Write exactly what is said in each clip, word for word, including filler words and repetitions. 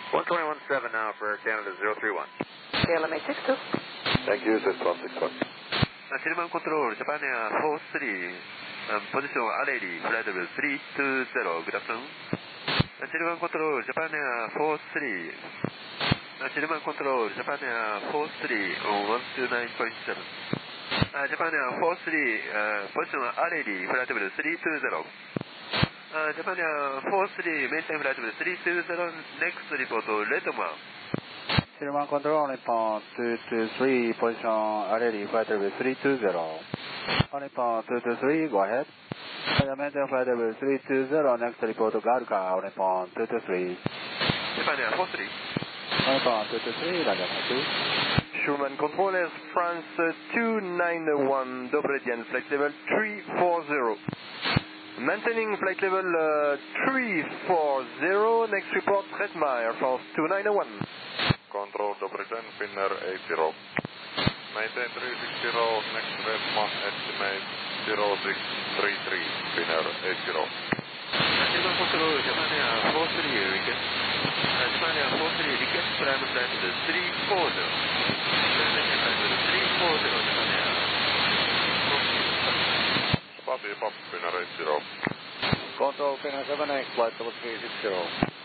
one twenty-one point seven now for Air Canada zero three one. K L M eight six two. Thank you, Z one six one. Chilman Control, Japan Air four three, um, position Aleli, flight level three two zero, good afternoon. Chilman Control, Japan Air four three, Chilman Control, Japan Air four three on one two nine point seven. Uh, Japan Air four three, uh, position Aleli, flight level three two zero. Uh, Japan Air four three, maintain flight level three two zero, next report Redmar. Chilman Control, Nippon two two three, position Aleli, flight level three two zero. Nippon two two three, go ahead. Maintain flight level three two zero, next report Garuka, Nippon two two three. Japan Air four three. Nippon two two three, Raja two. Schumann Control, Air France two nine one, Dobredian, flight level three four zero. Maintaining flight level uh, three four zero, next report Redma, Air France two nine one. Control Dobredian, Finnair eight zero. Maintain three six zero, next Redma, estimate zero six three three, Finnair eight zero. Chilman Control, Japan Air four three, request. Japan Air four three, request prime flight level three four zero. Maintain flight level three four zero, Japan Air. Spati Pop, Finnair eight zero. Control Finnair seven eight, flight level three six zero.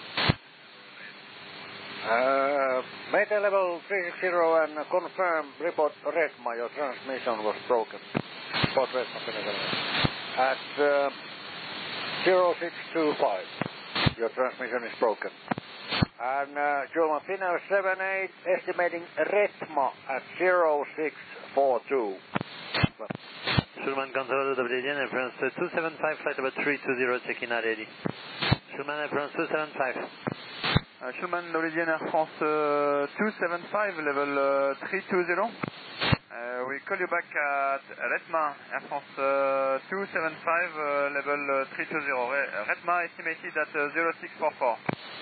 Uh, maintain level three six zero and confirm report Redma, your transmission was broken. Report Redma, Finnair seven eight. At uh, zero six two five, your transmission is broken. And uh, German Finnair seven eight, estimating Redma at zero six four two. Schulman Control, Dobredian, Air France two seven five, flight level three two zero, check-in at ready. Schulman, Air France two seven five. Uh, Schumann, Norwegian Air France uh, two seven five, level uh, three two zero. Uh, we call you back at Redma, Air France uh, two seven five, uh, level uh, three two zero. Uh, Redma estimated at uh, zero six four four.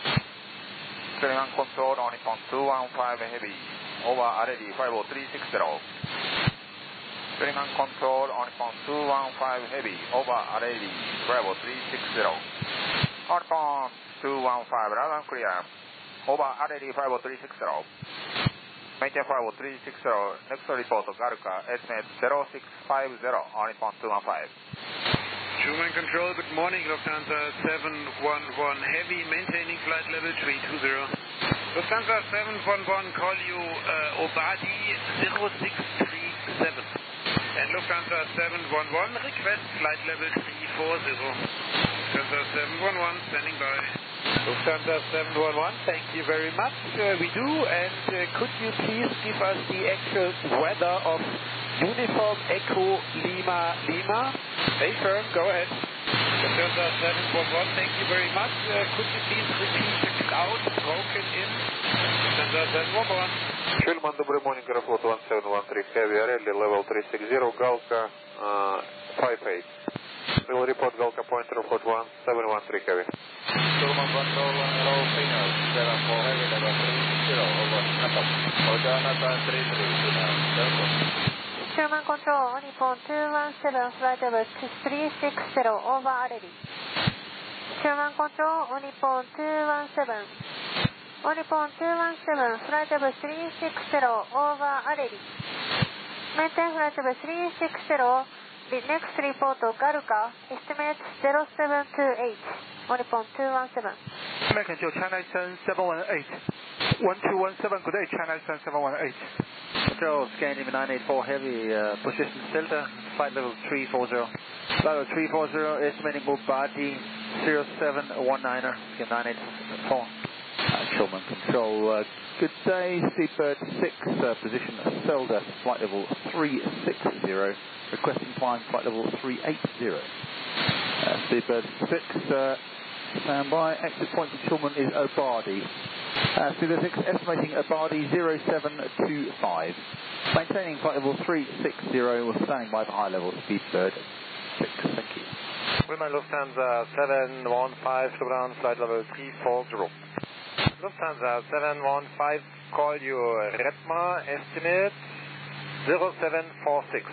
Chilman Control, Nippon two one five heavy, over Aleli five oh three six zero. Chilman Control, Nippon two one five heavy, over Aleli five oh three six zero. Nippon two one five, loud and clear. Over Aleli five oh three six zero. Maintain five oh three six zero. Next report Garuka, estimate zero six five zero, Nippon two one five. Schumann Control, good morning. Lufthansa seven one one heavy, maintaining flight level three two zero. Lufthansa seven one one, call you uh, Obadi zero six three seven. And Lufthansa seven one one, request flight level three four zero. Lufthansa seven one one, standing by. Lufthansa seven one one, thank you very much. Uh, we do, and uh, could you please give us the actual weather of Uniform Echo Lima Lima? Stay firm, go ahead. Lufthansa seven one one, thank you very much. Uh, could you please repeat the cloud broken in? Lufthansa seven one one. Schulman, добрый morning, Aeroflot one seven one three heavy, Areli, level three six zero, Galka uh, five eight. We'll report Galka point Aeroflot one seven one three heavy. Chilman Control, hello, Finnair seven four heavy, level three six zero, over Natal. Hotel Natal three three, Finnair, Delta. Chilman Control, Nippon two one seven, flight level three six zero, over Aleli. Chilman Control, Nippon two one seven. Nippon two one seven, flight level three six zero, over Aleli. Maintain flight level three six zero, the next report Garuka, estimate zero seven two eight, Nippon two one seven. American Joe, China Eastern seven one eight. one two one seven, good day, China Eastern seven one eight. Control, Scandinavian nine eight four heavy, uh, position Delta, flight level three four zero. Flight level three four zero, estimating Bobadi zero seven one niner, nine eight four. Uh, Chilman Control, uh, good day, Seabird six, uh, position Selda, flight level three six zero, requesting climb flight level three eight zero. Uh, Seabird six, uh, stand by, exit point to Chilman is Obadi. Uh, Seabird six, estimating Obadi zero seven two five. Maintaining flight level three six zero, we're standing by for high level, Seabird six, thank you. Women Lufthansa seven one five, slow down, flight level three four zero. Lufthansa seven one five, call you Redma, estimate zero seven four six.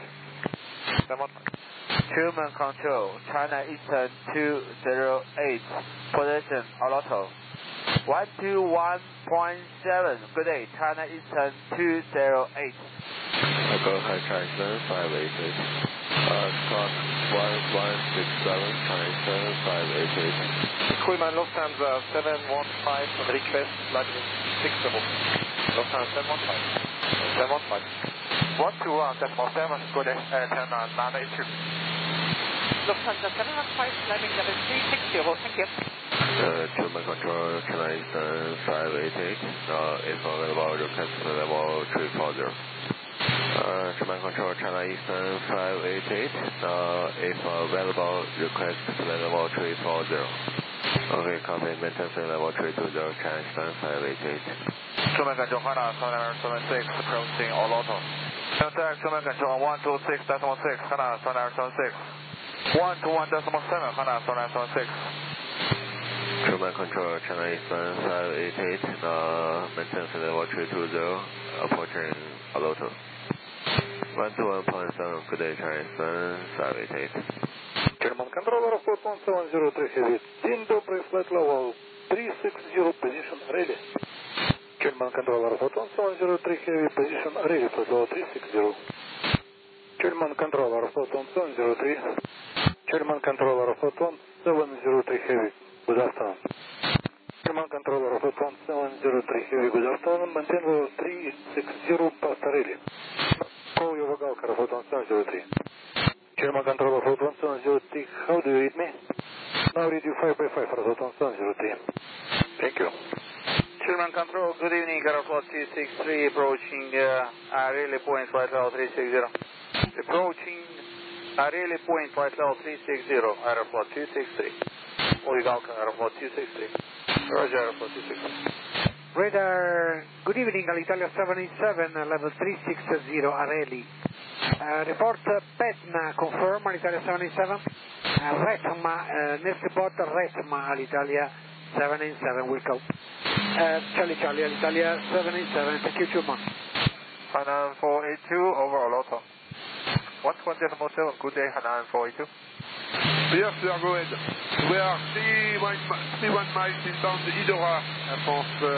Chilman Control, China Eastern two zero eight, position Alotto. one two one point seven. Good day, China Eastern two zero eight. Echo High Triton five eight eight. Uh, Scott one one six seven, China Eastern five eight eight. Kuhlmann Lufthansa seven one five, request flight six double. Lufthansa seven one five. seven one five. one two one decimal seven, good day, China nine eight two. Lufthansa seven one five, landing level three six zero, thank you. Uh, German control, China Eastern five eight eight. Uh, if available, request level three four zero. Uh, German control, China Eastern five eight eight. Uh, if available, request level three four zero. Okay, copy, maintenance level three two zero, China Eastern five eight eight. German control, Hana seven seven six, approaching all auto. Contact German control one two six decimal six, Hana seven seven six. one two one decimal seven, Hana seven seven six. German control, China Eastern five eight eight. Uh, maintenance level three two zero, approaching Aloto. one two one point seven, good day, China Eastern five eight eight. German controller of one seven zero three heavy. День добрый, flight level three six zero, position ready. German controller of one seven zero three heavy, position ready, flight level three six zero. German controller of one seven zero three. German controller of one seven zero three heavy. Good afternoon. German controller of one seven zero three heavy, good afternoon. Maintain level three six zero, Pastorelli. Call your Vagalkar of one seven zero three. German controller of one seven zero three, how do you read me? Now read you five by five for one seven zero three. Thank you. German control, good evening, Aeroflot two six three, approaching uh, Arieli point, flight level three six zero. Approaching Arieli point, flight level three six zero, Aeroflot two six three. Origalka, Aeroflot two six three. Roger, Aeroflot two six three. Radar, good evening, Alitalia seven eight seven, level three six zero, Areli. Uh, report uh, Petna, confirm, Alitalia seven eight seven. Uh, Retma, uh, next report, Retma, Alitalia seven eight seven, will go. Uh, Charlie Charlie, Alitalia seven eight seven, thank you, Chuma. Hanan four eight two, over Aloto. one two one decimal seven, good day, Hanan four eight two. Yes, we are go ahead. We are three one miles inbound Idora, Air France uh,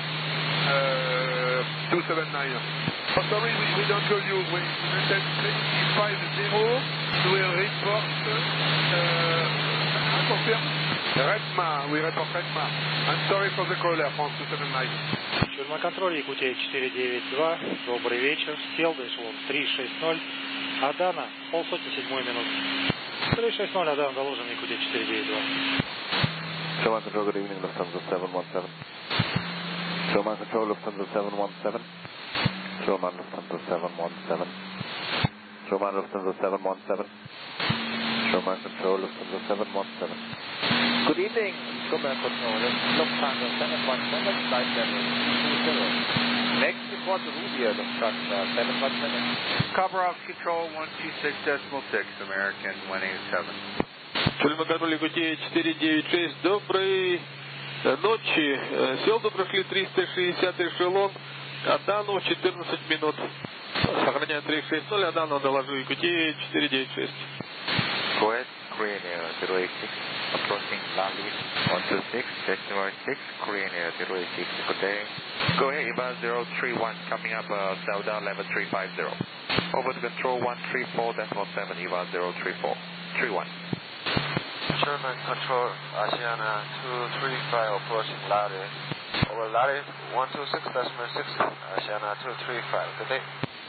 uh, two seven nine. Oh, sorry, we, we don't call you. We send five zero, we report, uh, confirm, Redma, we report Redma. I'm sorry for the call, Air France two seven nine. German контроль, Якутия четыре девять два, добрый вечер, Стелда, эшелон три шесть ноль, Адана, полсотни седьмой минут. три шесть ноль, Адана, доложен, Якутия четыре девять два. German control, good evening, Lufthansa seven one seven. German control, Lufthansa seven one seven. German Lufthansa seven one seven. German Lufthansa seven one seven. German control, Lufthansa seven one seven. Good evening, German control, Lufthansa seven one seven, flight level two zero. Next report, Rubia, Lufthansa seven one seven. Cover off control one two six decimal six, American one eight seven. German control, Якутия четыре девять шесть, доброй ночи. Селду прошли триста шестьдесят эшелон, Адану четырнадцать минут. Сохраняю три шесть ноль, Адану доложу, Якутия четыре девять шесть. Go ahead, Korean Air zero eight six, approaching Lali one two six, decimal six, Korean Air zero eight six, good day. Go ahead, Eva zero three one, coming up uh, Sauda level three five zero. Over to control one three four decimal seven, Eva zero three four, three one. German control, Asiana two three five, approaching Lali. Over Lali one two six decimal six, Asiana two three five, good day.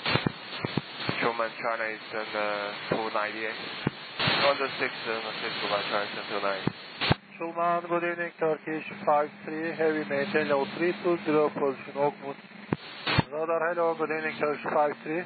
German China Eastern uh, two ninety-eight. Order six, uh, six, China Eastern two ninety. Schulman, good evening, Turkish five three, heavy maintain level three two zero, position Oakwood. Radar, hello, good evening, Turkish five three.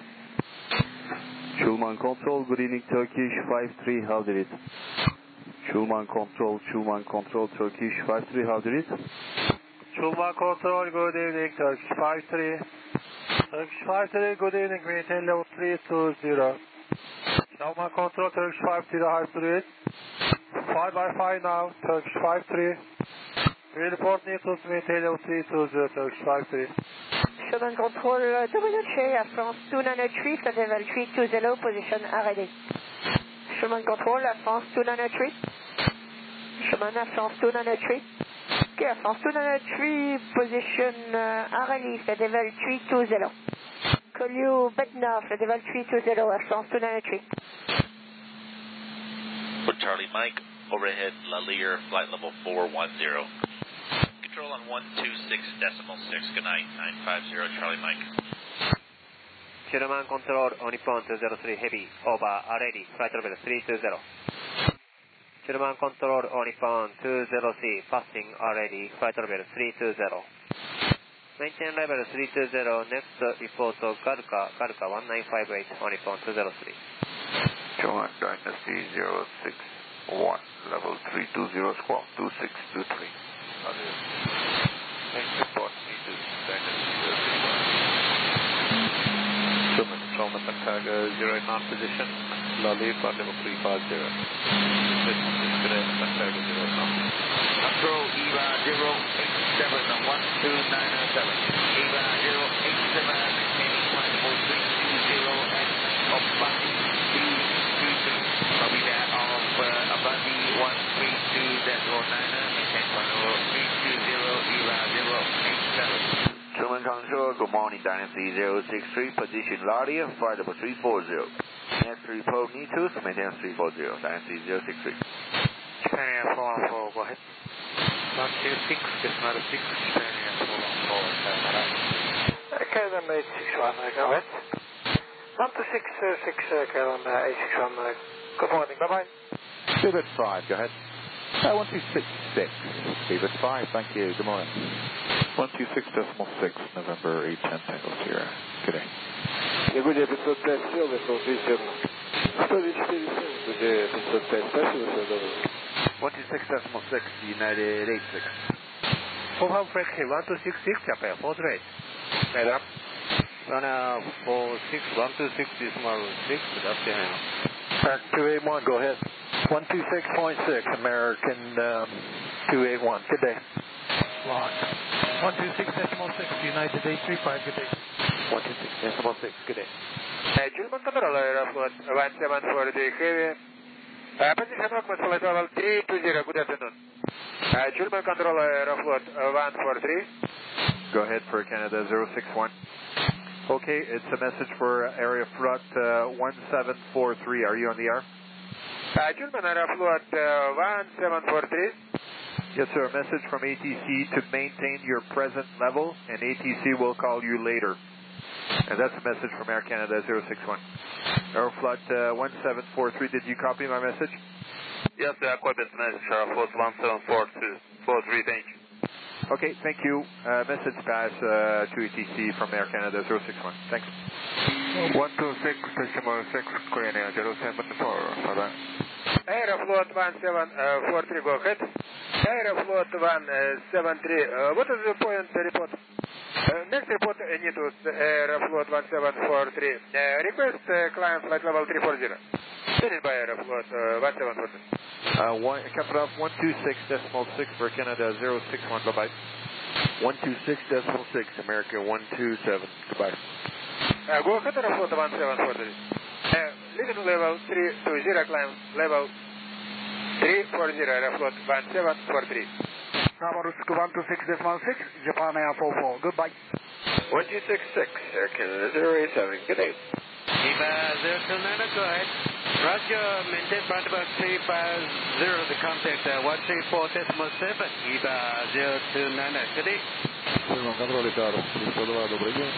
Schulman control, good evening, Turkish five three, how did it? Schulman control, Schulman control, Turkish five three, how did it? Schulman control, good evening, Turkish five three. Turkish five three, good evening, maintain level three two zero. Schulman control, Turkish five three, high speed. five by five now, Turkish five three. We report Nichols, maintain level three two zero, Turkish five three. Schulman control, uh, W H A, Air France two nine three, flight level three two zero, position ready. Schulman control, Air France two nine three. Schulman, Air France two nine three. Air France two nine three, position uh, Areli, flight level three two zero. Call you Bednar, flight level three two zero, Air France two nine three. For Charlie Mike, overhead La Lear, flight level four one zero. Control on one two six decimal six, good night, nine five zero Charlie Mike. German control, Nippon two zero three Heavy, over Areli, flight level three two zero. German control, Nippon two zero three, passing Areli, flight level three two zero. Maintain level three two zero, next report Garuka, Garuka one nine five eight, Nippon two zero three. Johan Dynasty zero six one, level three two zero, squawk two six two three. Next report, Dynasty zero six one. German control, Matankaga zero eight nine position, Lali, flight level three five zero. Today, Matankaga zero eight nine. Control, EVA zero eight seven one two nine seven. EVA zero eight seven, maintaining flight level three two zero and Abadi three two three. Copy that of uh, Abadi one three two decimal nine, maintain flight level three two zero, EVA zero eight seven. German Control, good morning, Dynasty zero six three, position Lardy, flight level three four zero. Next report, need to, so maintain three four zero, Dynasty zero six three. Japan Air four one four, go ahead. one two six, decimal six, Japan Air four one four, K L M eight six one, go ahead. one two six six, K L M eight six one, good morning, bye-bye. Pivot five, go ahead. Uh, one two six six, Pivot five, thank you, good morning. one two six decimal six, November eight ten, Tango Sierra. Good day. Ягудия пятьсот пять сел, вышел двести сто четыре семь, Ягудия пятьсот пять спасибо, все доброе. one two six decimal six, United eight six. Full home frequency one two six six, Japan four three eight. Right up. Runner four six, one two six decimal six, that's the handle. American two eight one, go ahead. one two six point six, American um, two eight one, good day. Lock. one two six decimal six, United eight three five, good day. one two six decimal six, good day. German Control, Aeroflot one seven four three Heavy. Uh, position Oakmont, flight level three two zero, good afternoon. Uh, German Control, Aeroflot one four three. Go ahead for Canada zero six one. Okay, it's a message for area front uh, one seven four three. Are you on the air? Uh, German Aeroflot uh, one seven four three. Yes, sir. A message from A T C to maintain your present level, and A T C will call you later. And that's a message from Air Canada zero six one. Aeroflot uh, one seven four three, did you copy my message? Yes, sir. Equipment message, Aeroflot one seven four two, four three, thank you. Okay, thank you. Uh, message pass uh, to A T C from Air Canada zero six one. Thanks. one two six decimal six, Korean Air zero seven four, bye-bye. Aeroflot one seven four three, go ahead. Aeroflot one seven three, uh, what is the point report? Uh, next report, uh, need to Aeroflot one seven four three. Uh, request uh, climb flight level three four zero. Finished by Aeroflot uh, one seven four three. Uh, one, cut off one two six decimal six for Canada zero six one, bye-bye. one two six decimal six, America one two seven, goodbye. Uh, go ahead, Aeroflot one seven four three. Uh, leading level three two zero, climb level three four zero, Aeroflot one seven four three. Ramarusku one two six decimal six, Japan Air four four, goodbye. one two six six, Air Canada zero eight seven, good day. EVA zero two nine, go ahead. Roger, maintain flight level three five zero, the contact uh, one three four decimal seven, EVA zero two nine, good day. German Control, Икар, триста два, добрый день.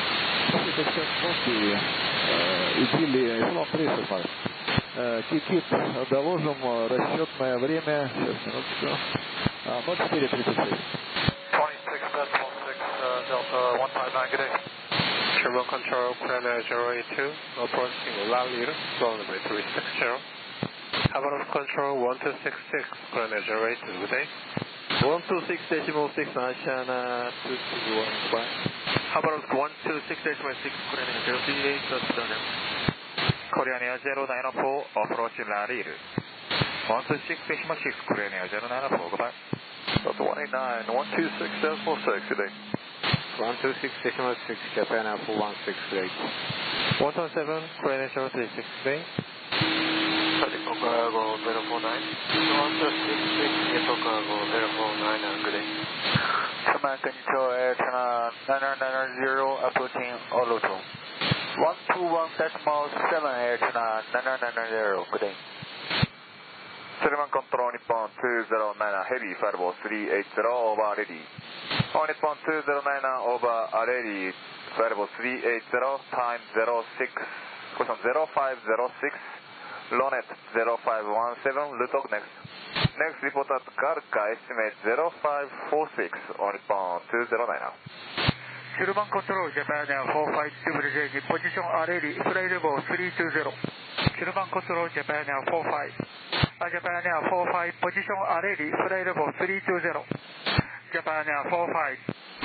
Это сейчас после идиллии, эшелон три шестнадцать. Кикит, доложим расчетное время, сейчас, минуточку, ноль четыре тридцать шесть. twenty-six decimal six, Delta one five nine, good day. German Control, Korean zero eight two, approaching La Lear, zone number three six zero. Havan's Control one two six six, Korean zero eight two, good day. one two six decimal six, Ashana two two one, goodbye. Havan's one two six decimal six, Korean zero three eight, Australia. Korean zero nine four, approaching La Lear. one two six decimal six, Korean zero nine four, goodbye. Delta one eight nine, one two six decimal six, good day. one two six decimal six, Japan Alpha one six eight. one two seven, Korean zero three six, good day. Cargo zero four nine. Toronto six six, Echo Cargo zero four nine, good day. Command Control Air China nine nine zero approaching Oloto. one two one decimal seven Air China nine nine zero, good day. Sullivan Control Nippon two zero nine Heavy Firewall three eight zero over ready. On Nippon two zero nine over ready. Firewall three eight zero, time zero six, position zero five zero six, Lonet zero five one seven, Lutok next. Next report at Garka, estimate zero five four six on Nippon two zero nine. Sullivan Control Japan Air four five W J, position ready, flight level three two zero. Sullivan Control Japan Air four five. Japan Air four five, position ready, flight level three two zero. Japan Air four five.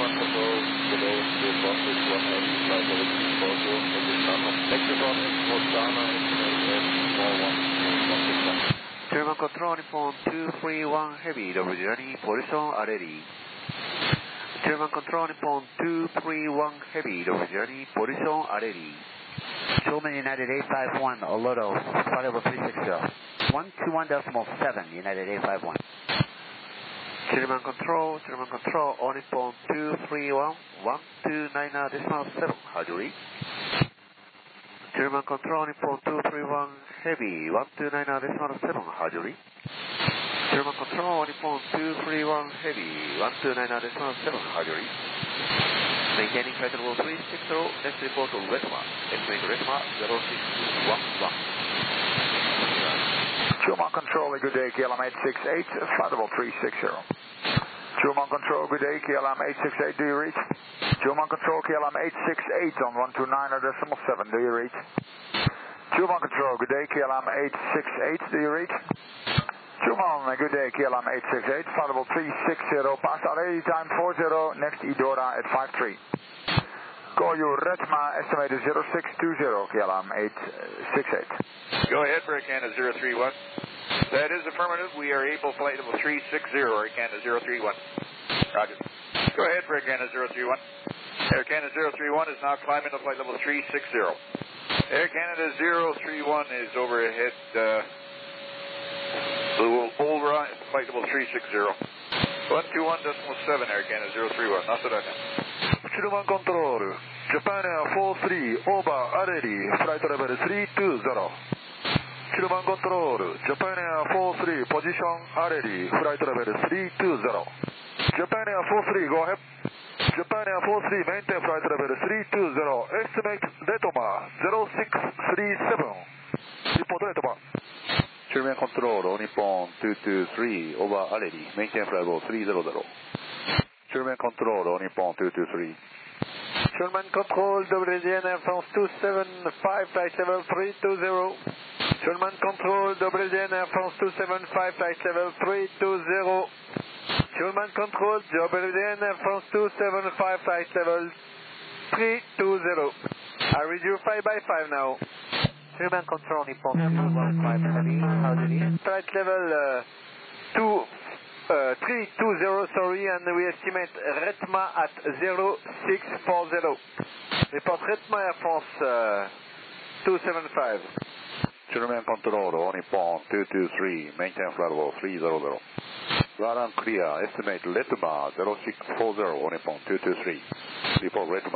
German Control Nippon two three one Heavy, double journey, position ready. German Control Nippon two three one Heavy, double journey, position ready. Shulman United eight five one, Oloto, flight level three six zero. one two one decimal seven, United eight five one. German Control, German Control, on Nippon two three one, one two nine decimal seven, how do you read? German Control Nippon two three one Heavy, one two nine decimal seven, how do you read? German Control Nippon two three one Heavy, one two nine decimal seven, how do you read? Maintaining flight level three six zero, next report to Retma, estimate Retma zero six one one. German Control, good day, K L M eight six eight, flight level three six zero. German Control, good day, K L M eight six eight, do you reach? German Control, K L M eight six eight on one two nine decimal seven, do you reach? German Control, good day, K L M eight six eight, do you reach? German, good day, K L M eight six eight, flight level three six zero, pass already, time four zero, next Idora at five three. Call you Retma, estimated zero six two zero, K L M eight six eight. Go ahead, Air Canada zero three one. That is affirmative. We are able flight level three six zero, Air Canada zero three one. Roger. Go ahead, Air Canada zero three one. Air Canada zero three one is now climbing to flight level three six zero. Air Canada zero three one is overhead, uh, over flight level three six zero. one two one decimal seven, Air Canada zero three one. Nasadaka. Sullivan Control, Japan Air four three, over, ready, flight level three two zero. Sullivan Control, Japan Air four three, position, ready, flight level three two zero. Japan Air four three, go ahead. Japan Air four three, maintain flight level three two zero, estimate Retoma zero six three seven. Report Retoma. German Control, Nippon two two three, over, ready, maintain flight level three zero zero. German Control, Nippon two two three. German Control, W D N Air France two seven five, flight level three two zero. German Control, W D N Air France two seven five, flight level three two zero. German Control, W D N Air France two seven five, flight level three two zero. I read you five by five now. German Control, Nippon two one five, heavy, how do you need? Flight level uh, two. Uh, three two zero, sorry, and we estimate Retma at zero six four zero. Report Retma Air France uh, two seven five. German Control, Nippon two two three, maintain flight level three zero zero. Radar clear, estimate Retma zero six four zero, Nippon two two three. Report Retma.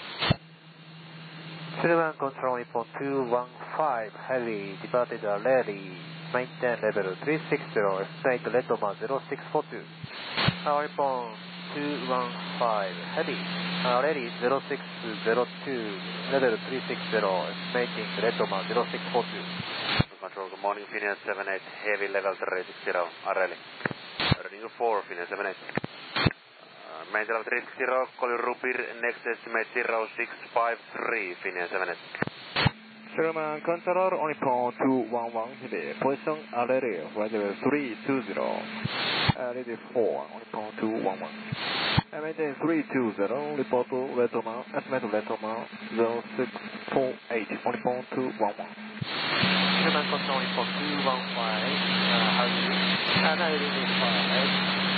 German Control, Nippon two one five, heavy, departed already. Maintain level three six zero, estimate Retoma zero six four two. Tower Nippon two one five, heavy, already zero six zero two, level three six zero, estimating Retoma zero six four two. Control, good morning, Finnair seven eight, heavy level three six zero, Areli. Reading four, Finnair seven eight. Uh, maintain level three six zero, call you Rupir, next estimate zero six five three, Finnair seven eight. German Control, Nippon two one one, heavy, position ready, flight level three two zero, uh, ready four, Nippon two one one. Uh, maintain three two zero, report to Retoma, estimate Retoma zero six four eight, Nippon two one one. German Control, Nippon two one five, uh, how do you need? Uh, no, it is five,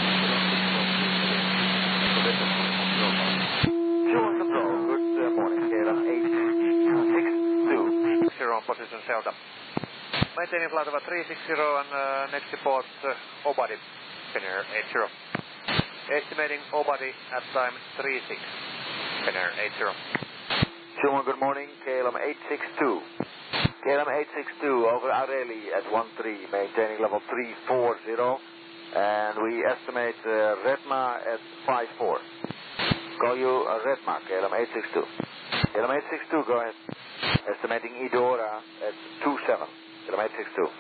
German Control, good uh, morning, K L M eight six two. Zero on position, sailed up. maintaining flight level three six zero and uh, next report uh, O-body, Finnair eight zero. Estimating O-body at time three six, Finnair eight zero. Schumann, good morning, K L M eight six two. K L M eight six two over Areli at one three, maintaining level three four zero, and we estimate uh, Redma at five four. Call you uh, Redma, K L M eight six two. K L M eight six two, go ahead. Estimating Idora at two seven, K L M eight six two.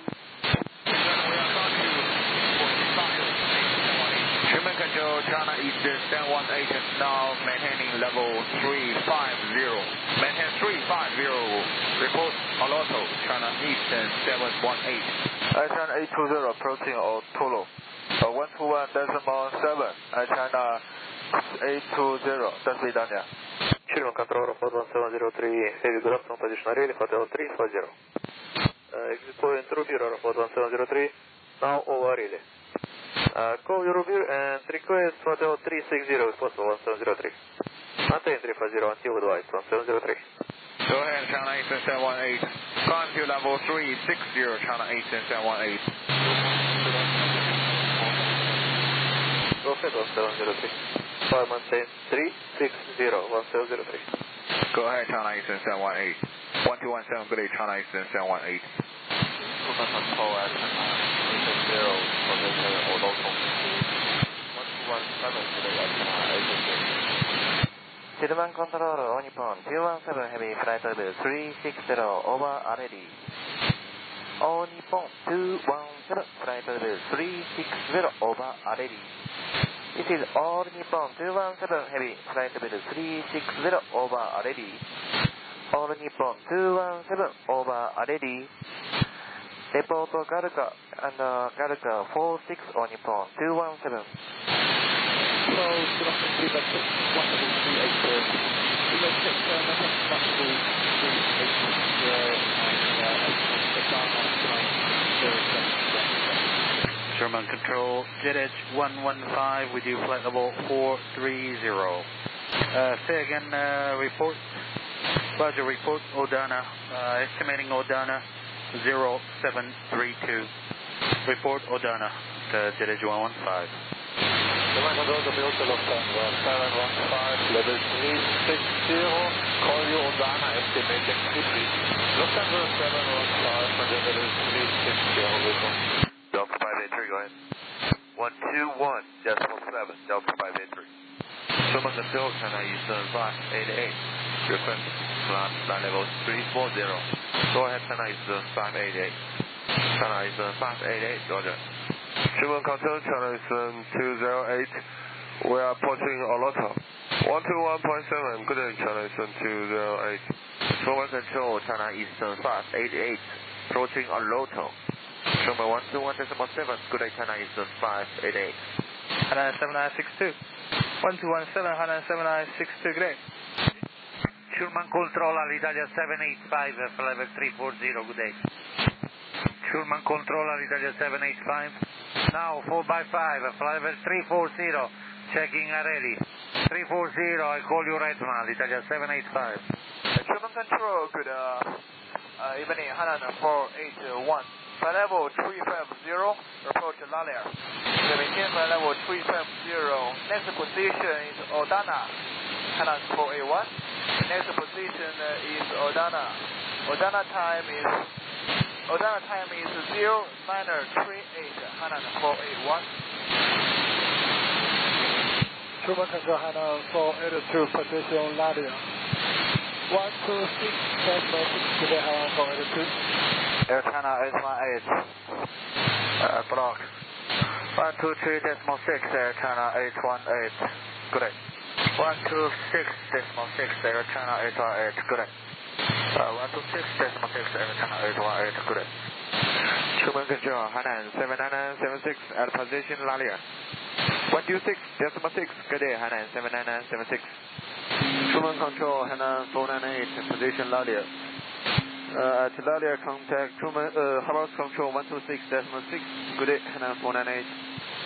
Schumann Control, China Eastern seven one eight, now maintaining level three five zero. Maintain three five zero, report Oloto, China Eastern seven one eight. China eight two zero, approaching Otolo. Uh, one two one decimal seven, China eight two zero, до свидания. Schumann Control, Flight one seven zero three, heavy good afternoon, position Areli, Hotel three four zero. Uh, exit point Rubir, Flight one seven zero three, now over Areli. Uh, call your Rubir and request Hotel three six zero if possible, one seven zero three. Maintain three four zero until advice, one seven zero three. Go ahead, China Eastern seven one eight. Climb to level three six zero, China Eastern seven one eight. Go ahead, one seven zero three. Fire maintain three six zero, one seven zero three. Go ahead, China Eastern seven one eight. one two one seven, good day, China Eastern seven one eight. Control at zero for the local. one two one seven, good day, China Schumann Control, Onipon two one seven Heavy, flight level three six zero, over Areli. Onipon two one seven, flight level three six zero, over Areli. This is all Nippon two one seven Heavy, flight level three six zero, over Areli. All Nippon two one seven, over Areli. Report Garuka and uh, Garuka four six on Nippon two one seven. So, good afternoon, feedback six one seven three eight zero. Feedback six, uh, nothing much to three eight zero, and uh, the car on nine zero seven. Sherman Control, JetEdge one one five with you, flight level four three zero. Uh, say again, uh, report. Roger, report Odana, uh, estimating Odana zero seven three two. Report Odana, uh, JetEdge one one five. Sherman Control, the Delta Lufthansa seven one five, level three six zero, call you Odana, estimating three. Lufthansa seven one five, level three six zero, welcome. Delta five eight three, go ahead. one two one decimal seven, Delta five eight three. Sherman Control, China Eastern five eight eight. Request flight flight level three four zero. Go ahead, China Eastern five eight eight. China Eastern five eight eight, Roger. Sherman Control, China Eastern two zero eight. We are approaching Oloto. one two one point seven, good day, China Eastern two zero eight. Sherman Control, China Eastern five eight eight. Approaching Oloto. Sherman one two one decimal seven, good day, China Eastern five eight eight. Hana seven nine six two. one two one seven, Hana seven nine six two, good day. Sherman Control, Alitalia seven eight five, level three four zero, good day. Sherman Control, Alitalia seven eight five. Now four by five, level three four zero, checking Areli. three four zero, I call you Redman, Alitalia seven eight five. Sherman Control, good uh, uh, evening, Hana four eight one. Flight level three five zero, approach Lalia. Maintain flight level three five zero. Next position is Odana, Hana four eight one. Next position is Odana. Odana time is Odana time is zero nine three eight, Hana four eight one. Sherman Control, Hana four eight two, position Lalia. one two six, decimal six, today Hana four eight two. Air China eight one eight, uh, block. one two three decimal six, Air China eight one eight, good day. one two six decimal six, Air China eight one eight, good day. Uh, one two six decimal six, Air China eight one eight, good day. Sherman Control, Hainan seven nine nine seven six at position Lalia. one two six decimal six, good day, Hainan seven nine nine seven six. Sherman Control, Hainan four nine eight, position Lalia. Uh, at Lalia, contact Truman, uh, Harvard Control one two six decimal six, good day, Hainan four nine eight.